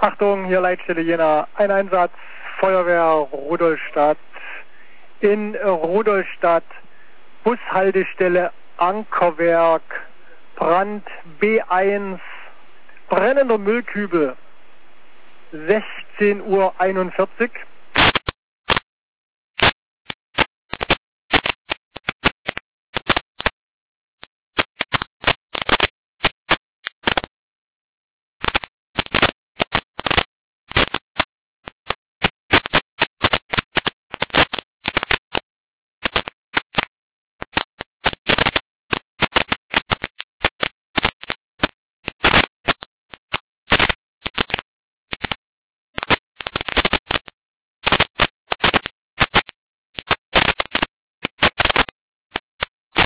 Achtung, hier Leitstelle Jena. Ein Einsatz, Feuerwehr Rudolstadt. In Rudolstadt, Bushaltestelle Ankerwerk, Brand B1, brennender Müllkübel, 16:41 Uhr.